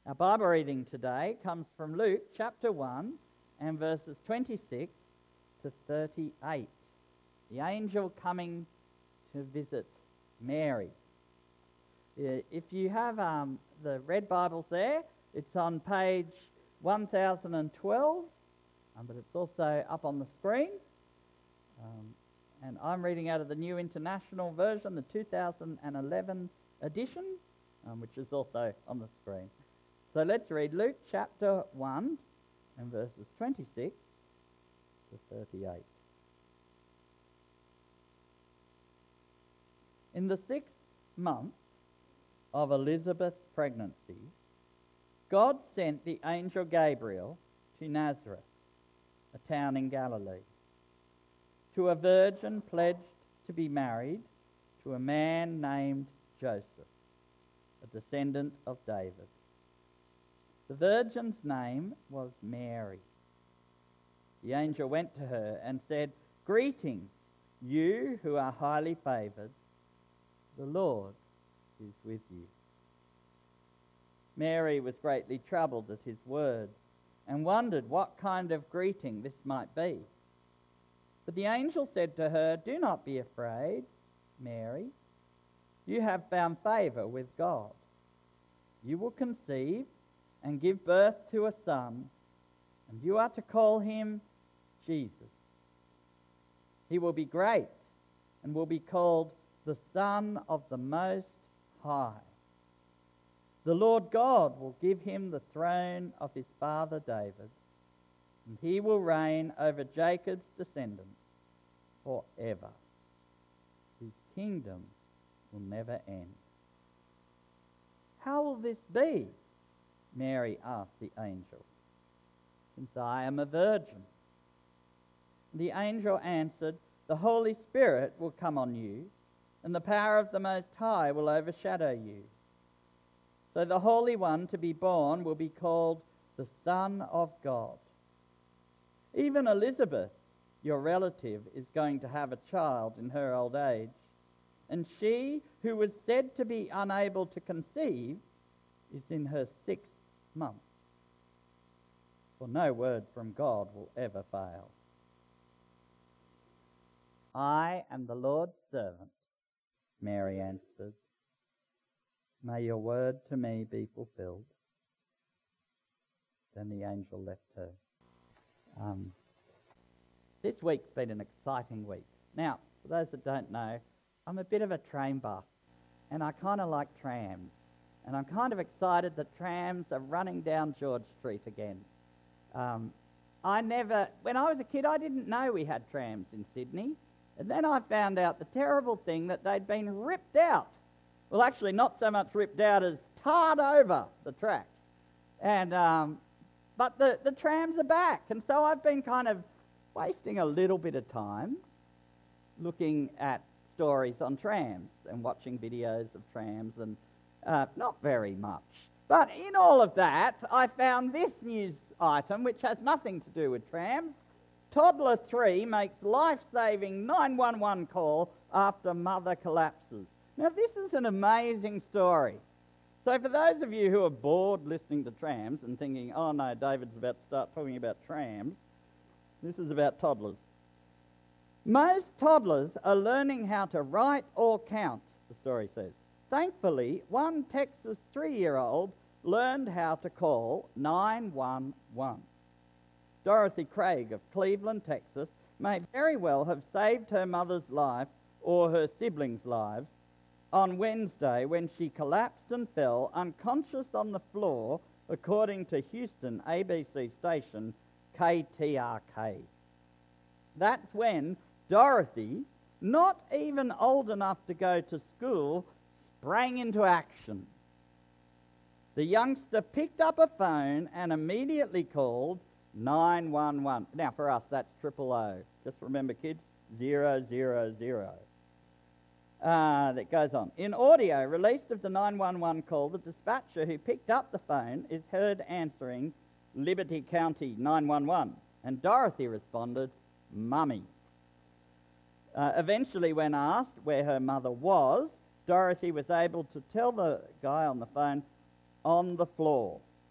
Our Bible reading today comes from Luke chapter 1 and verses 26 to 38. The angel coming to visit Mary. If you have the red Bibles there, it's on page 1012, but it's also up on the screen. And I'm reading out of the New International Version, the 2011 edition, which is also on the screen. So let's read Luke chapter 1 and verses 26 to 38. In the 6th month of Elizabeth's pregnancy, God sent the angel Gabriel to Nazareth, a town in Galilee, to a virgin pledged to be married to a man named Joseph, a descendant of David. The virgin's name was Mary. The angel went to her and said, "Greetings, you who are highly favoured. The Lord is with you." Mary was greatly troubled at his words and wondered what kind of greeting this might be. But the angel said to her, "Do not be afraid, Mary. You have found favour with God. You will conceive and give birth to a son, and you are to call him Jesus. He will be great and will be called the Son of the Most High. The Lord God will give him the throne of his father David, and he will reign over Jacob's descendants forever. His kingdom will never end." "How will this be?" Mary asked the angel, "since I am a virgin." The angel answered, "The Holy Spirit will come on you, and the power of the Most High will overshadow you. So the Holy One to be born will be called the Son of God. Even Elizabeth, your relative, is going to have a child in her old age, and she who was said to be unable to conceive is in her 6th month. For no word from God will ever fail." "I am the Lord's servant," Mary answered. "May your word to me be fulfilled." Then the angel left her. This week's been an exciting week. Now, for those that don't know, I'm a bit of a train buff, and I kind of like trams. And I'm kind of excited that trams are running down George Street again. When I was a kid, I didn't know we had trams in Sydney. And then I found out the terrible thing that they'd been ripped out. Well, actually, not so much ripped out as tarred over the tracks. And but the trams are back. And so I've been kind of wasting a little bit of time looking at stories on trams and watching videos of trams, and not very much. But in all of that, I found this news item, which has nothing to do with trams. Toddler 3 makes life-saving 911 call after mother collapses. Now, this is an amazing story. So for those of you who are bored listening to trams and thinking, "Oh no, David's about to start talking about trams," this is about toddlers. Most toddlers are learning how to write or count, the story says. Thankfully, one Texas 3-year-old learned how to call 911. Dorothy Craig of Cleveland, Texas, may very well have saved her mother's life or her siblings' lives on Wednesday when she collapsed and fell unconscious on the floor, according to Houston ABC station KTRK. That's when Dorothy, not even old enough to go to school, sprang into action. The youngster picked up a phone and immediately called 911. Now for us, that's 000. Just remember, kids, 000. That goes on. In audio released of the 911 call, the dispatcher who picked up the phone is heard answering Liberty County 911, and Dorothy responded, "Mummy." Eventually, when asked where her mother was, Dorothy was able to tell the guy on the phone, "On the floor."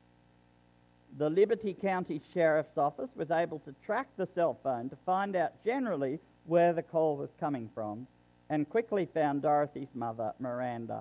the Liberty County Sheriff's Office was able to track the cell phone to find out generally where the call was coming from, and quickly found Dorothy's mother, Miranda.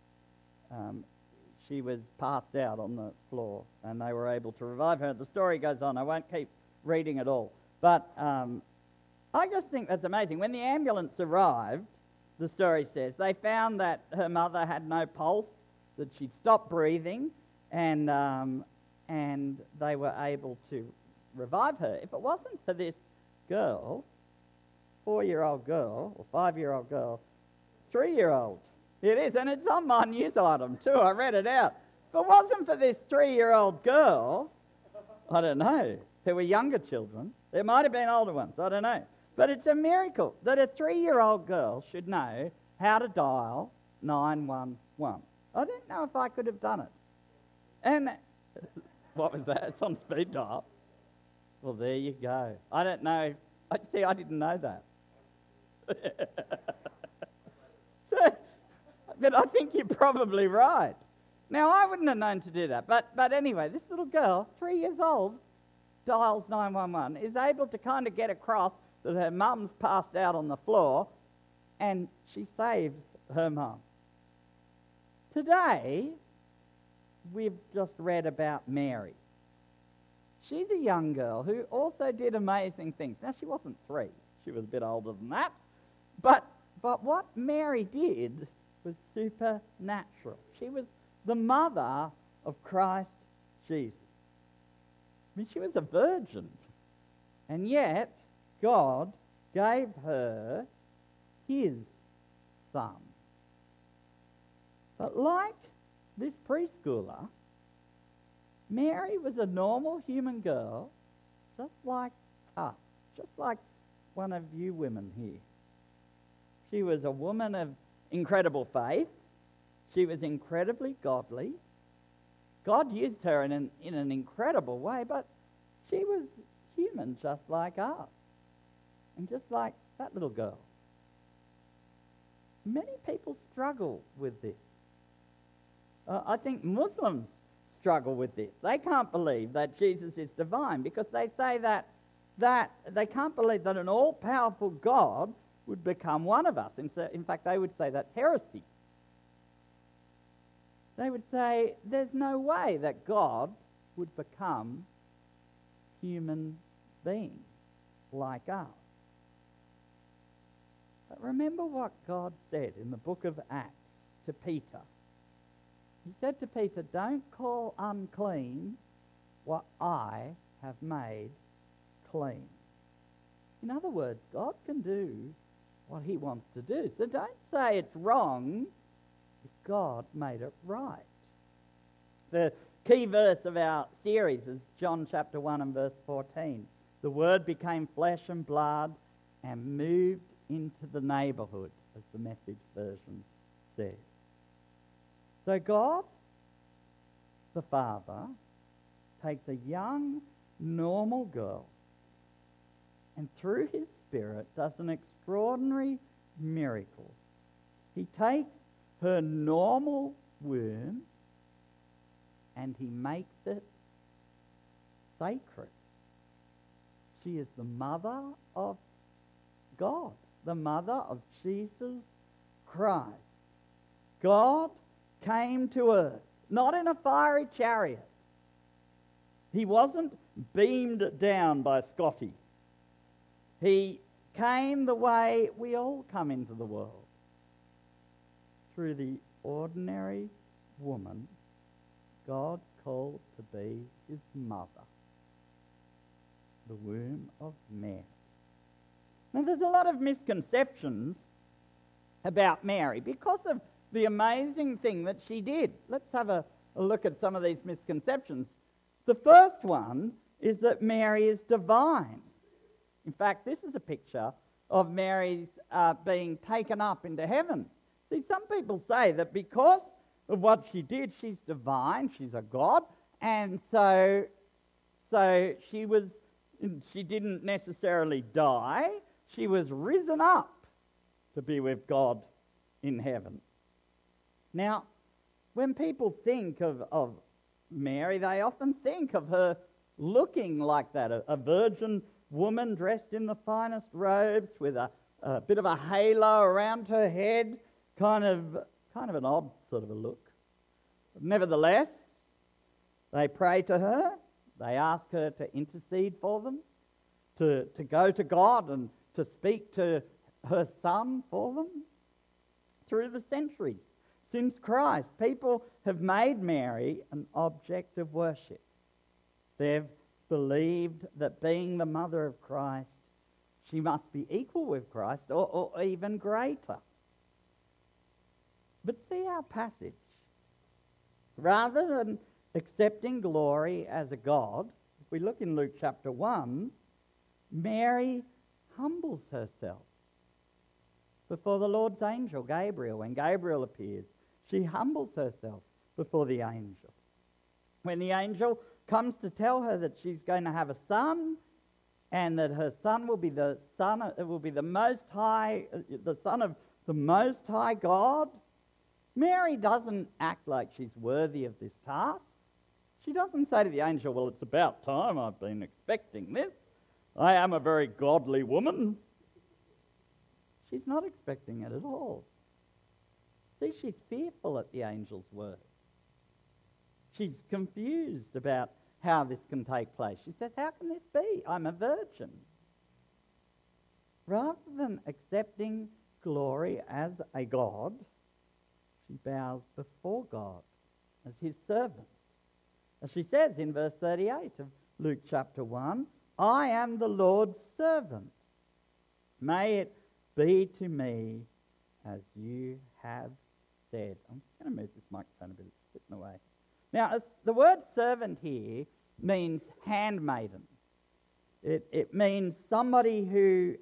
She was passed out on the floor, and they were able to revive her. The story goes on. I won't keep reading it all. But I just think that's amazing. When the ambulance arrived, the story says, they found that her mother had no pulse, that she'd stopped breathing, and they were able to revive her. If it wasn't for this girl, 4-year-old girl, or 5-year-old girl, 3-year-old, it is, and it's on my news item too, I read it out. If it wasn't for this 3-year-old girl, I don't know, there were younger children, there might have been older ones, I don't know. But it's a miracle that a 3-year-old girl should know how to dial 911. I didn't know if I could have done it. And what was that? It's on speed dial. Well, there you go. I don't know. I didn't know that. But I think you're probably right. Now, I wouldn't have known to do that. But anyway, this little girl, 3 years old, dials 911, is able to kind of get across that her mum's passed out on the floor, and she saves her mum. Today, we've just read about Mary. She's a young girl who also did amazing things. Now, she wasn't 3. She was a bit older than that. But what Mary did was supernatural. She was the mother of Christ Jesus. I mean, she was a virgin. And yet, God gave her his son. But like this preschooler, Mary was a normal human girl, just like us, just like one of you women here. She was a woman of incredible faith. She was incredibly godly. God used her in an incredible way, but she was human just like us, and just like that little girl. Many people struggle with this. I think Muslims struggle with this. They can't believe that Jesus is divine because they say that they can't believe that an all-powerful God would become one of us. In fact, they would say that's heresy. They would say there's no way that God would become human being like us. But remember what God said in the book of Acts to Peter. He said to Peter, "Don't call unclean what I have made clean." In other words, God can do what he wants to do. So don't say it's wrong if God made it right. The key verse of our series is John chapter 1 and verse 14. The Word became flesh and blood and moved into the neighborhood, as the Message version says. So God, the Father, takes a young, normal girl and through his Spirit does an extraordinary miracle. He takes her normal womb and he makes it sacred. She is the mother of God, the mother of Jesus Christ. God came to earth, not in a fiery chariot. He wasn't beamed down by Scotty. He came the way we all come into the world, through the ordinary woman God called to be his mother, the womb of Mary. Now, there's a lot of misconceptions about Mary because of the amazing thing that she did. Let's have a look at some of these misconceptions. The first one is that Mary is divine. In fact, this is a picture of Mary's being taken up into heaven. See, some people say that because of what she did, she's divine, she's a god, and so she didn't necessarily die. She was risen up to be with God in heaven. Now, when people think of Mary, they often think of her looking like that, a virgin woman dressed in the finest robes with a bit of a halo around her head, kind of an odd sort of a look. Nevertheless, they pray to her, they ask her to intercede for them, to go to God and to speak to her Son for them. Through the centuries, since Christ, people have made Mary an object of worship. They've believed that being the mother of Christ, she must be equal with Christ or even greater. But see our passage. Rather than accepting glory as a god, if we look in Luke chapter 1, Mary humbles herself before the Lord's angel, Gabriel. When Gabriel appears, she humbles herself before the angel. When the angel comes to tell her that she's going to have a son, and that her son will be the son of the Most High God, Mary doesn't act like she's worthy of this task. She doesn't say to the angel, well, it's about time, I've been expecting this. I am a very godly woman. She's not expecting it at all. See, she's fearful at the angel's word. She's confused about how this can take place. She says, how can this be? I'm a virgin. Rather than accepting glory as a god, she bows before God as his servant. As she says in verse 38 of Luke chapter 1, I am the Lord's servant. May it be to me as you have said. I'm just going to move this microphone a bit, it's sitting away. Now, the word servant here means handmaiden. It means somebody who's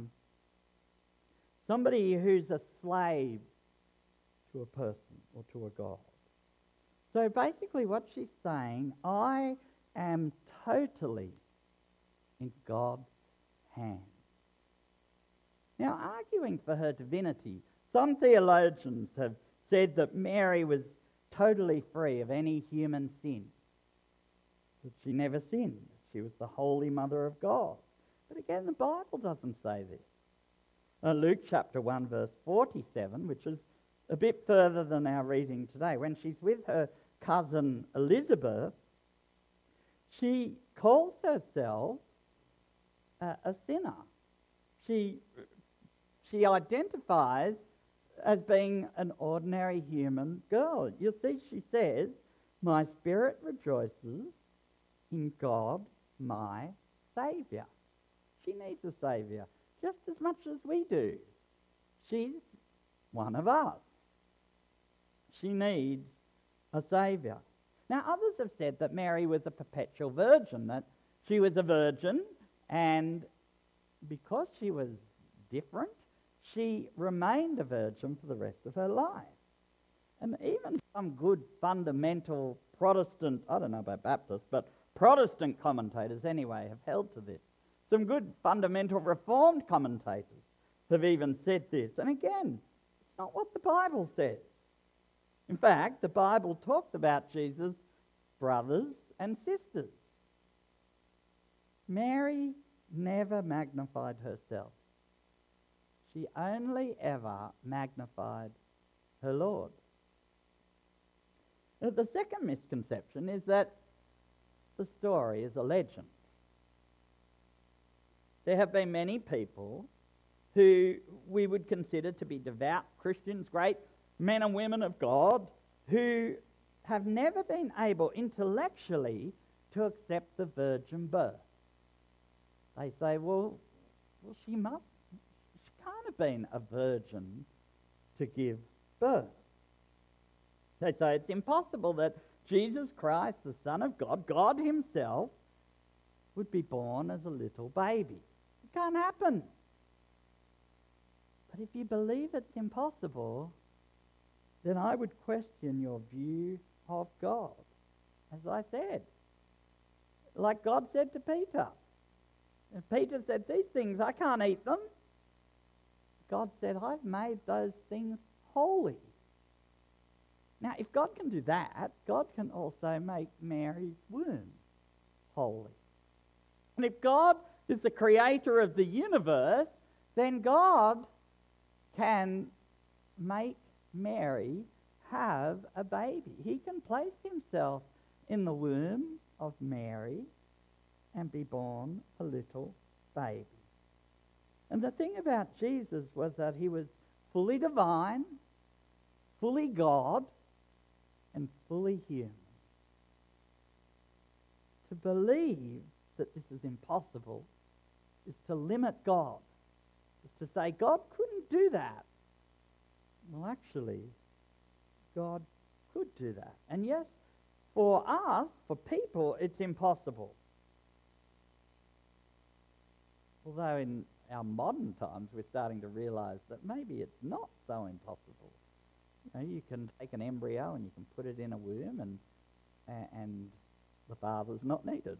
a slave to a person or to a god. So basically what she's saying, I am totally in God's hands. Now, arguing for her divinity, some theologians have said that Mary was totally free of any human sin, that she never sinned. She was the Holy Mother of God. But again, the Bible doesn't say this. Luke chapter 1 verse 47, which is a bit further than our reading today, when she's with her cousin Elizabeth, she calls herself a sinner. She identifies as being an ordinary human girl. You'll see she says, my spirit rejoices in God, my Saviour. She needs a Saviour just as much as we do. She's one of us. She needs a Saviour. Now, others have said that Mary was a perpetual virgin, that she was a virgin, and because she was different, she remained a virgin for the rest of her life. And even some good fundamental Protestant, I don't know about Baptists, but Protestant commentators anyway have held to this. Some good fundamental Reformed commentators have even said this. And again, it's not what the Bible says. In fact, the Bible talks about Jesus' brothers and sisters. Mary never magnified herself. She only ever magnified her Lord. Now, the second misconception is that the story is a legend. There have been many people who we would consider to be devout Christians, great men and women of God, who have never been able intellectually to accept the virgin birth. They say, well, she can't have been a virgin to give birth. They say it's impossible that Jesus Christ, the Son of God, God himself, would be born as a little baby. It can't happen. But if you believe it's impossible, then I would question your view of God. As I said, like God said to Peter. And Peter said, these things, I can't eat them. God said, I've made those things holy. Now, if God can do that, God can also make Mary's womb holy. And if God is the creator of the universe, then God can make Mary have a baby. He can place himself in the womb of Mary and be born a little baby. And the thing about Jesus was that he was fully divine, fully God, and fully human. To believe that this is impossible is to limit God, is to say God couldn't do that. Well, actually, God could do that. And yes, for us, for people, it's impossible. Although in our modern times, we're starting to realize that maybe it's not so impossible. You know, you can take an embryo and you can put it in a womb and the father's not needed.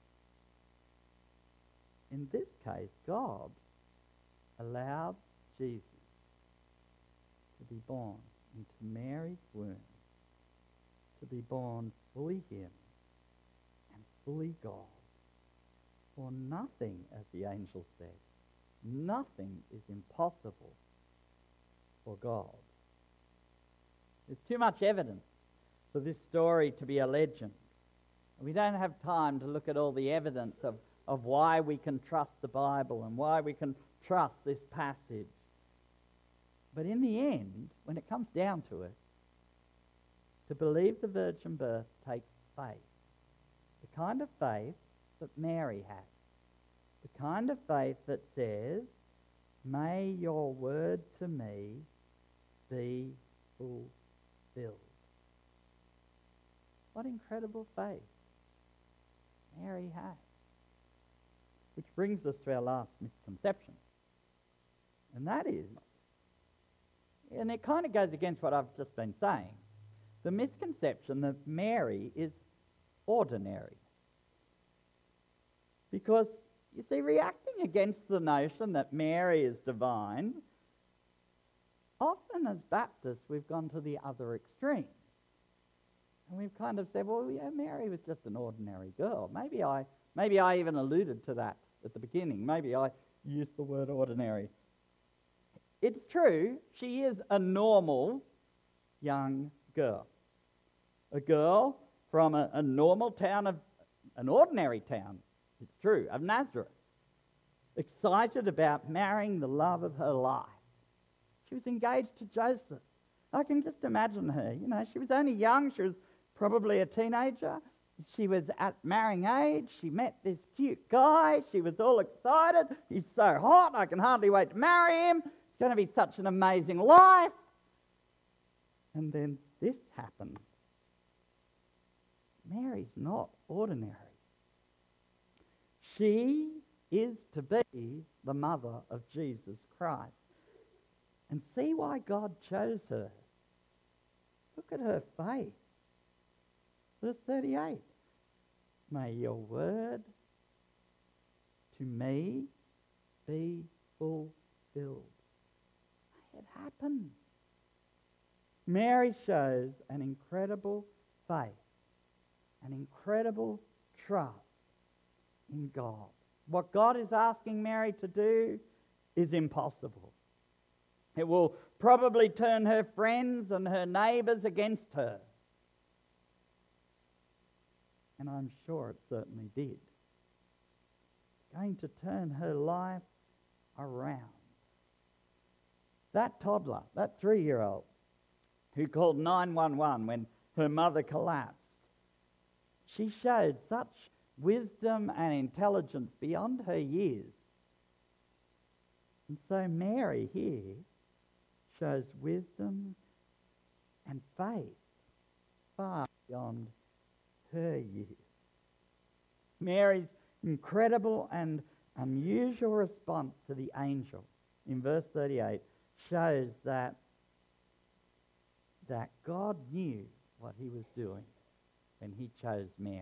In this case, God allowed Jesus to be born into Mary's womb, to be born fully human and fully God. For nothing, as the angel said, nothing is impossible for God. There's too much evidence for this story to be a legend. We don't have time to look at all the evidence of why we can trust the Bible and why we can trust this passage. But in the end, when it comes down to it, to believe the virgin birth takes faith. The kind of faith that Mary had. The kind of faith that says, may your word to me be fulfilled. What incredible faith Mary had. Which brings us to our last misconception. And that is, and it kind of goes against what I've just been saying, the misconception that Mary is ordinary. Because, you see, reacting against the notion that Mary is divine, often as Baptists we've gone to the other extreme. And we've kind of said, well, yeah, Mary was just an ordinary girl. Maybe I even alluded to that at the beginning. Maybe I used the word ordinary. It's true, she is a normal young girl. A girl from a normal town, an ordinary town, it's true, of Nazareth. Excited about marrying the love of her life. She was engaged to Joseph. I can just imagine her. You know, she was only young. She was probably a teenager. She was at marrying age. She met this cute guy. She was all excited. He's so hot, I can hardly wait to marry him. It's going to be such an amazing life. And then this happens. Mary's not ordinary. She is to be the mother of Jesus Christ. And see why God chose her. Look at her faith. Verse 38. May your word to me be fulfilled. May it happen. Mary shows an incredible faith, an incredible trust in God. What God is asking Mary to do is impossible. It will probably turn her friends and her neighbours against her. And I'm sure it certainly did. It's going to turn her life around. That toddler, that 3-year-old, who called 911 when her mother collapsed, she showed such wisdom and intelligence beyond her years. And so Mary here shows wisdom and faith far beyond her years. Mary's incredible and unusual response to the angel in verse 38 shows that God knew what he was doing when he chose Mary.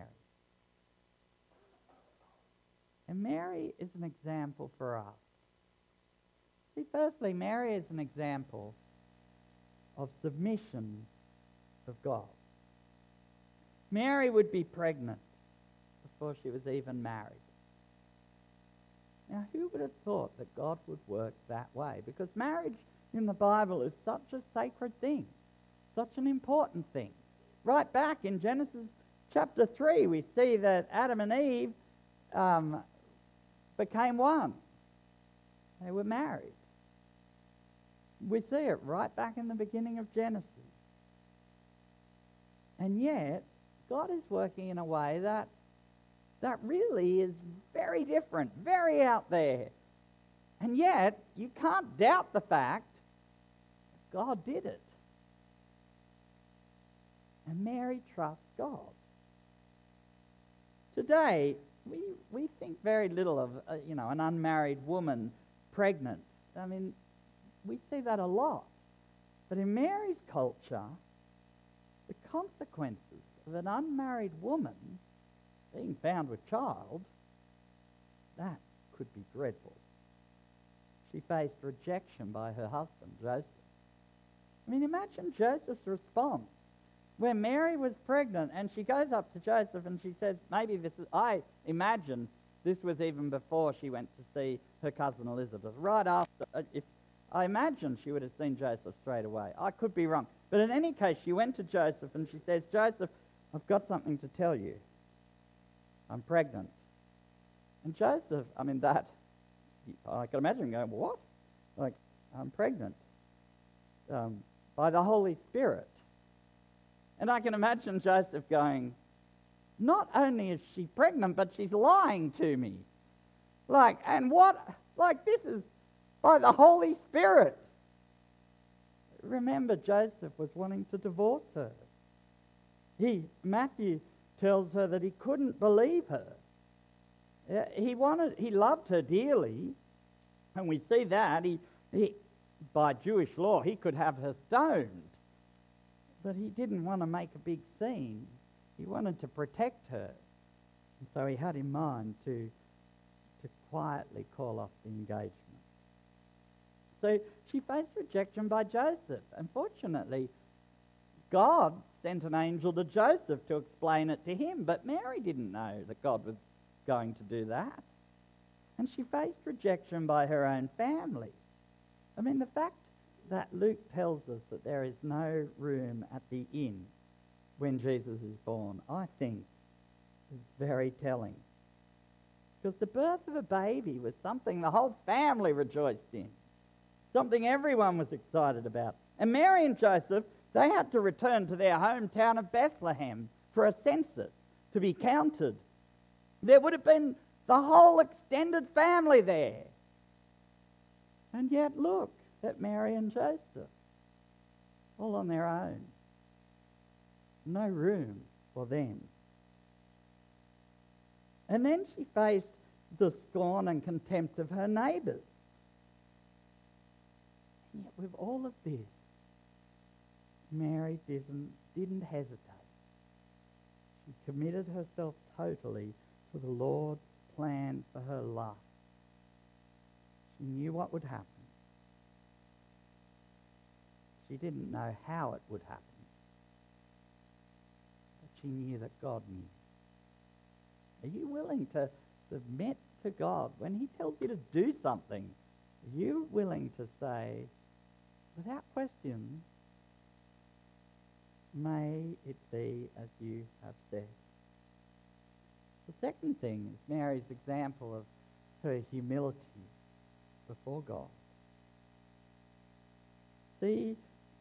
And Mary is an example for us. See, firstly, Mary is an example of submission of God. Mary would be pregnant before she was even married. Now, who would have thought that God would work that way? Because marriage in the Bible is such a sacred thing, such an important thing. Right back in Genesis chapter 3, we see that Adam and Eve became one. They were married. We see it right back in the beginning of Genesis. And yet, God is working in a way that really is very different, very out there. And yet, you can't doubt the fact that God did it. And Mary trusts God. Today, we think very little of an unmarried woman pregnant. I mean, we see that a lot. But in Mary's culture, the consequences of an unmarried woman being found with child, that could be dreadful. She faced rejection by her husband, Joseph. I mean, imagine Joseph's response when Mary was pregnant and she goes up to Joseph and she says, I imagine this was even before she went to see her cousin Elizabeth. Right after, I imagine she would have seen Joseph straight away. I could be wrong. But in any case, she went to Joseph and she says, Joseph, I've got something to tell you. I'm pregnant. And Joseph, I can imagine him going, what? Like, I'm pregnant by the Holy Spirit. And I can imagine Joseph going, not only is she pregnant, but she's lying to me. This is by the Holy Spirit. Remember, Joseph was wanting to divorce her. Matthew tells her that he couldn't believe her. He loved her dearly, and we see that. He by Jewish law, he could have her stoned. But he didn't want to make a big scene. He wanted to protect her. And so he had in mind to quietly call off the engagement. So she faced rejection by Joseph. Unfortunately, God sent an angel to Joseph to explain it to him, but Mary didn't know that God was going to do that. And she faced rejection by her own family. I mean, the fact that Luke tells us that there is no room at the inn when Jesus is born, I think, is very telling. Because the birth of a baby was something the whole family rejoiced in, something everyone was excited about. And Mary and Joseph, they had to return to their hometown of Bethlehem for a census to be counted. There would have been the whole extended family there. And yet look at Mary and Joseph, all on their own. No room for them. And then she faced the scorn and contempt of her neighbours. And yet with all of this, Mary didn't hesitate. She committed herself totally to the Lord's plan for her life. She knew what would happen. She didn't know how it would happen. But she knew that God knew. Are you willing to submit to God when he tells you to do something? Are you willing to say, without question, may it be as you have said? The second thing is Mary's example of her humility before God. See,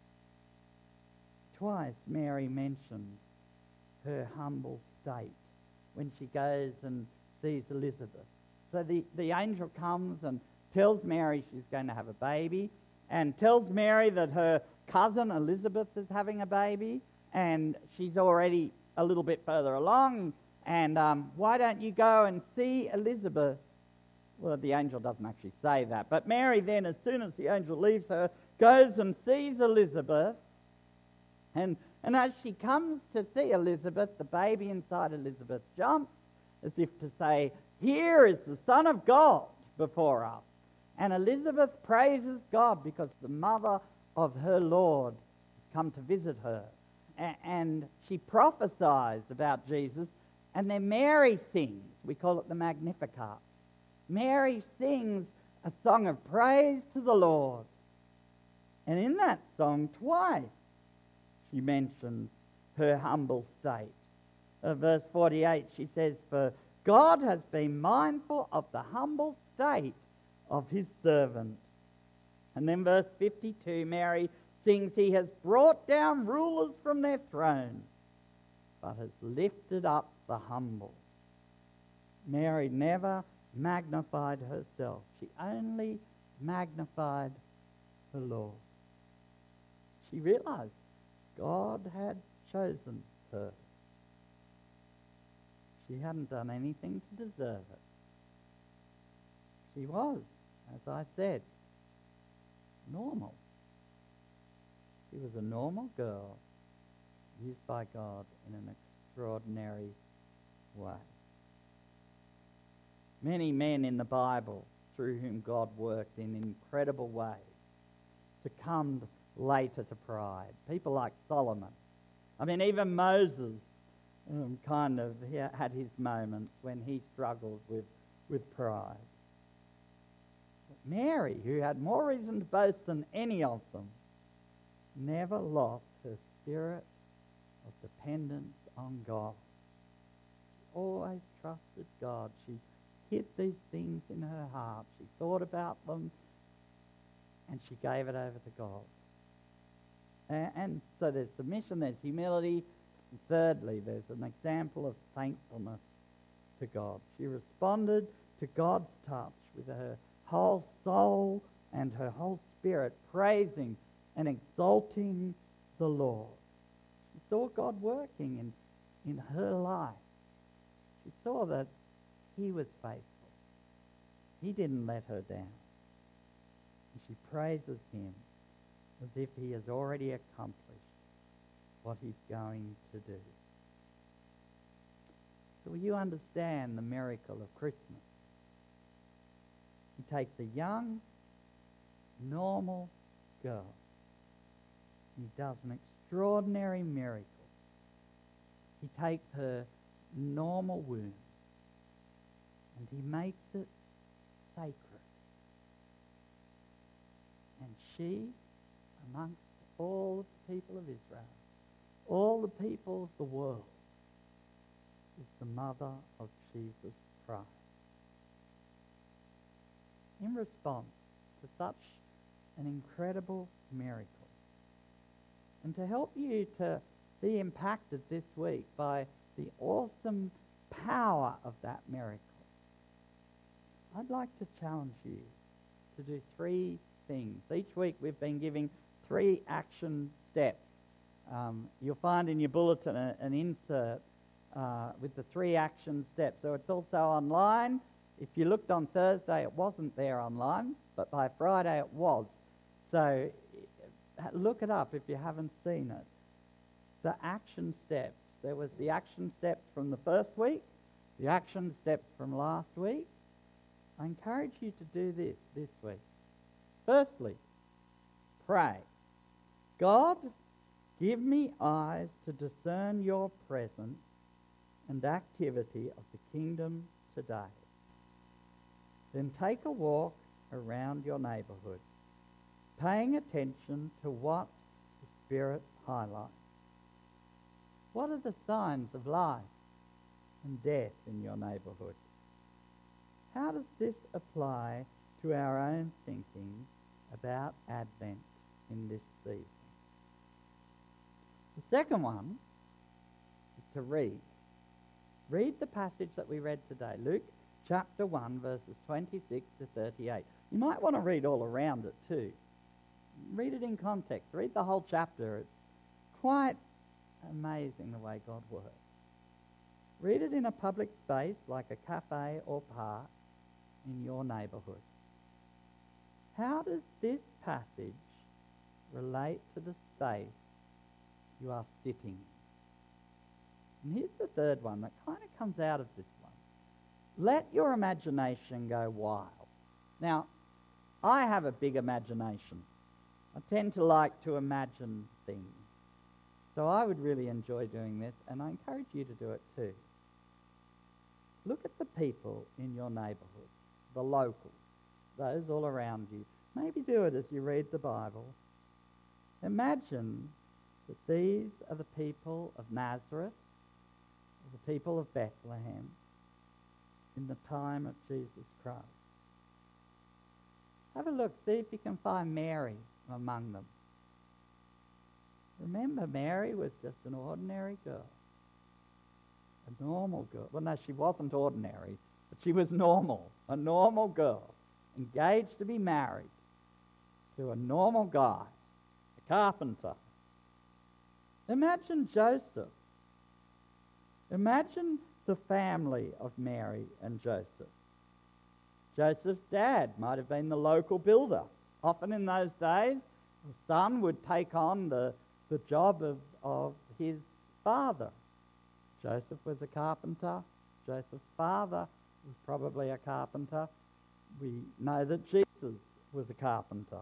twice Mary mentions her humble state when she goes and sees Elizabeth. So the angel comes and tells Mary she's going to have a baby, and tells Mary that her cousin Elizabeth is having a baby, and she's already a little bit further along, and why don't you go and see Elizabeth? Well, the angel doesn't actually say that, but Mary then, as soon as the angel leaves her, goes and sees Elizabeth, and as she comes to see Elizabeth, the baby inside Elizabeth jumps as if to say, here is the Son of God before us. And Elizabeth praises God because the mother of her Lord has come to visit her. and she prophesies about Jesus, and then Mary sings. We call it the Magnificat. Mary sings a song of praise to the Lord. And in that song, twice, she mentions her humble state. Verse 48, she says, "For God has been mindful of the humble state of his servant." And then verse 52, Mary sings, "He has brought down rulers from their thrones, but has lifted up the humble." Mary never magnified herself. She only magnified the Lord. She realized God had chosen her. She hadn't done anything to deserve it. She was, as I said, normal. She was a normal girl used by God in an extraordinary way. Many men in the Bible through whom God worked in incredible ways succumbed later to pride. People like Solomon. I mean, even Moses he had his moments when he struggled with pride. But Mary, who had more reason to boast than any of them, never lost her spirit of dependence on God. She always trusted God. She hid these things in her heart. She thought about them, and she gave it over to God. And so there's submission, there's humility, and thirdly, there's an example of thankfulness to God. She responded to God's touch with her whole soul and her whole spirit, praising and exalting the Lord. She saw God working in her life. She saw that he was faithful. He didn't let her down. And she praises him as if he has already accomplished what he's going to do. So will you understand the miracle of Christmas? He takes a young, normal girl. He does an extraordinary miracle. He takes her normal womb and he makes it sacred. And she, amongst all of the people of Israel, all the people of the world, is the mother of Jesus Christ. In response to such an incredible miracle, and to help you to be impacted this week by the awesome power of that miracle, I'd like to challenge you to do 3 things. Each week we've been giving 3 action steps. You'll find in your bulletin an insert with the 3 action steps. So it's also online. If you looked on Thursday, it wasn't there online, but by Friday it was. So look it up if you haven't seen it. The action steps. There was the action steps from the first week, the action steps from last week. I encourage you to do this week. Firstly, pray. God, give me eyes to discern your presence and activity of the kingdom today. Then take a walk around your neighbourhood, paying attention to what the Spirit highlights. What are the signs of life and death in your neighbourhood? How does this apply to our own thinking about Advent in this season? The second one is to read. Read the passage that we read today, Luke chapter 1, verses 26 to 38. You might want to read all around it too. Read it in context. Read the whole chapter. It's quite amazing the way God works. Read it in a public space like a cafe or park in your neighbourhood. How does this passage relate to the space you are sitting in? And here's the third one that kind of comes out of this one. Let your imagination go wild. Now, I have a big imagination. I tend to like to imagine things. So I would really enjoy doing this, and I encourage you to do it too. Look at the people in your neighbourhood, the locals, those all around you. Maybe do it as you read the Bible. Imagine that these are the people of Nazareth, the people of Bethlehem, in the time of Jesus Christ. Have a look, see if you can find Mary among them. Remember, Mary was just an ordinary girl. A normal girl. Well, no, she wasn't ordinary, but she was normal. A normal girl, engaged to be married to a normal guy, a carpenter. Imagine Joseph. Imagine the family of Mary and Joseph. Joseph's dad might have been the local builder. Often in those days, the son would take on the job of his father. Joseph was a carpenter. Joseph's father was probably a carpenter. We know that Jesus was a carpenter.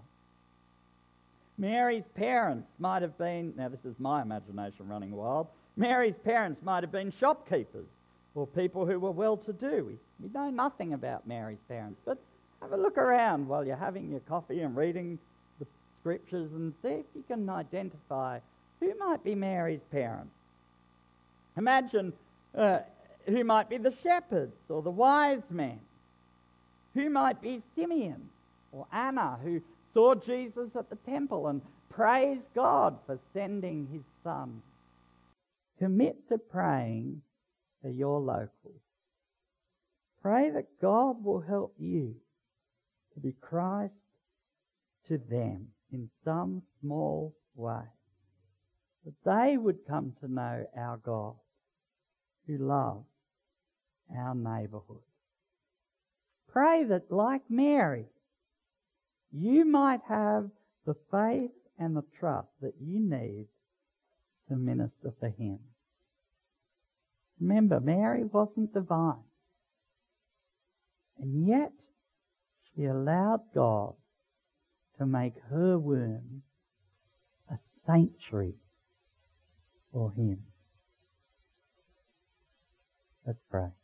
Mary's parents might have been, now this is my imagination running wild, Mary's parents might have been shopkeepers or people who were well-to-do. We know nothing about Mary's parents, but have a look around while you're having your coffee and reading the scriptures and see if you can identify who might be Mary's parents. Imagine who might be the shepherds or the wise men. Who might be Simeon or Anna, who saw Jesus at the temple and praised God for sending his son. Commit to praying for your locals. Pray that God will help you to be Christ to them in some small way, that they would come to know our God who loves our neighbourhood. Pray that, like Mary, you might have the faith and the trust that you need to minister for him. Remember, Mary wasn't divine, and yet she allowed God to make her womb a sanctuary for him. Let's pray.